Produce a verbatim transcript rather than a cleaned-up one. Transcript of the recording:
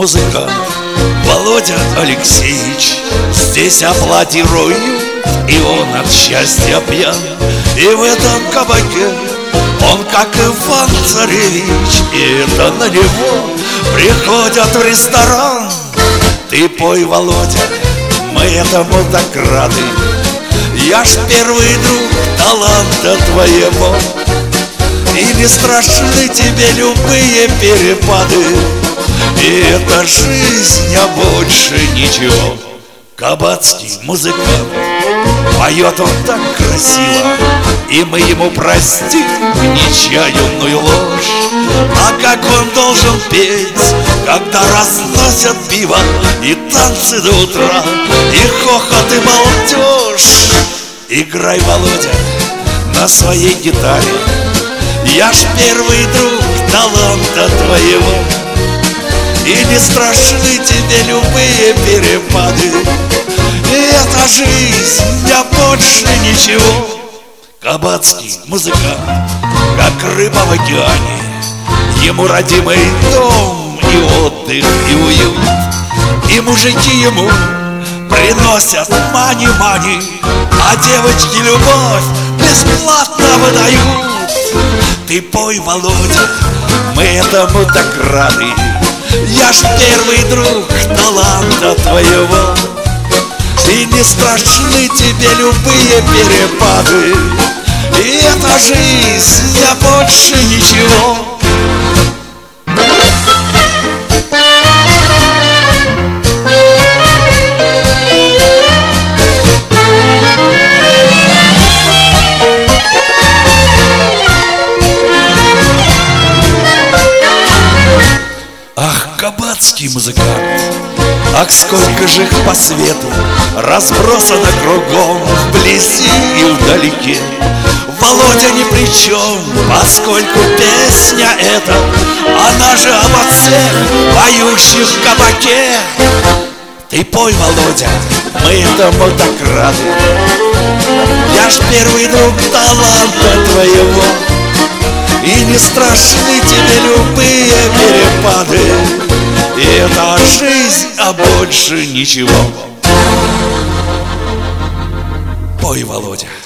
музыкант Володя Алексеевич. Здесь аплодируют, и он от счастья пьян. И в этом кабаке он, как Иван Царевич, и это на него приходят в ресторан. Ты пой, Володя, мы этому так рады. Я ж первый друг таланта твоего, и не страшны тебе любые перепады. И это жизнь, а больше ничего. Кабацкий музыкант, поет он так красиво, и мы ему простим нечаянную ложь. А как он должен петь, когда разносят пиво и танцы до утра, и хохот, и молодежь. Играй, Володя, на своей гитаре. Я ж первый друг таланта твоего, и не страшны тебе любые перепады. И эта жизнь, а больше ничего. Кабацкий музыкант, как рыба в океане, ему родимый дом и отдых, и уют. И мужики ему приносят мани-мани, а девочки любовь бесплатно выдают. Ты пой, Володя, мы этому так рады. Я ж первый друг таланта твоего, и не страшны тебе любые перепады. И эта жизнь, а больше ничего. Ах, кабацкий музыкант, ах, сколько же их по свету разбросано кругом, вблизи и вдалеке. Володя ни при чем, поскольку песня эта, она же обо всех поющих в кабаке. Ты пой, Володя, мы этому так рады. Я ж первый друг таланта твоего, и не страшны тебе любые перепады. И это жизнь, а больше ничего. Пой, Володя.